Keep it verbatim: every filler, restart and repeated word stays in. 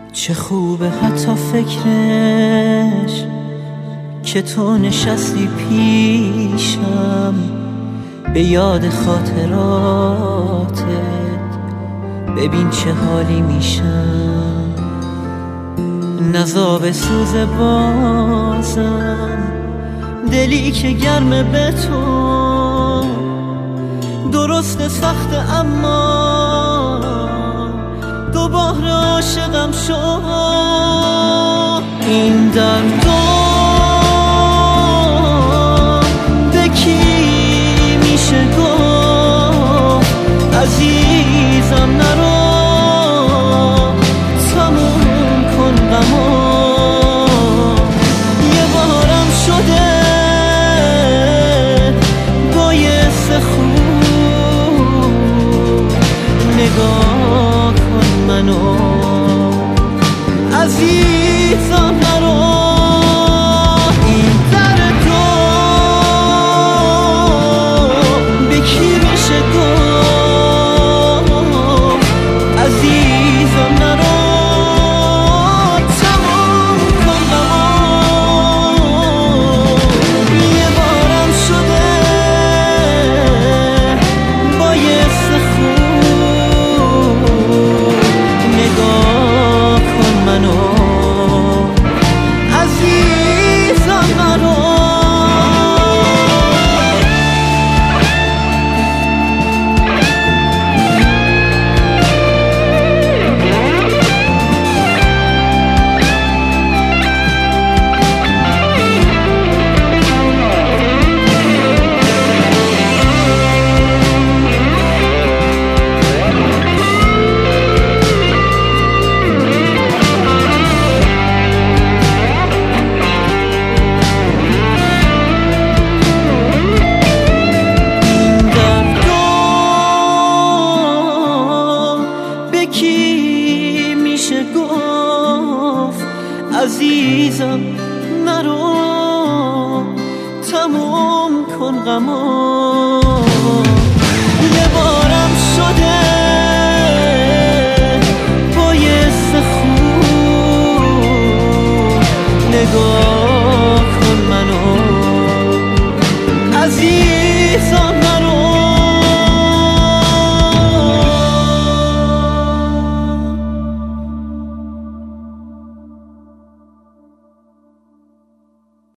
چه خوبه حتی فکرش که تو نشستی پیشم، به یاد خاطراتت ببین چه حالی میشم. نزاب سوز بازم، دلی که گرمه به تو، درست سخت اما دوباره عاشقم شد. این دردم به کی میشه گفت؟ عزیزم نرو، تموم کن غمو. یه بارم شده باعث خوب نگاه کن منو، عزیزم نرو. این دردو به کی میشه گفت؟ عزیزم نرو، تمام کن غمو. یه بارم شده باعث خوب نگاه کن منو، عزیزم نرو. کی میشه گفت؟ عزیزم نرو، تموم کن غمو. یه بارم شده باعث خوب نگاه کن منو، عزیزم نرو. این دردو به کی میشه گفت؟ عزیزم نرو، تموم کن غمو. یه بارم شده باعث خوب نگاه کن منو، عزیزم نرو. این دردو به کی میشه گفت؟ عزیزم نرو، تموم کن غمو.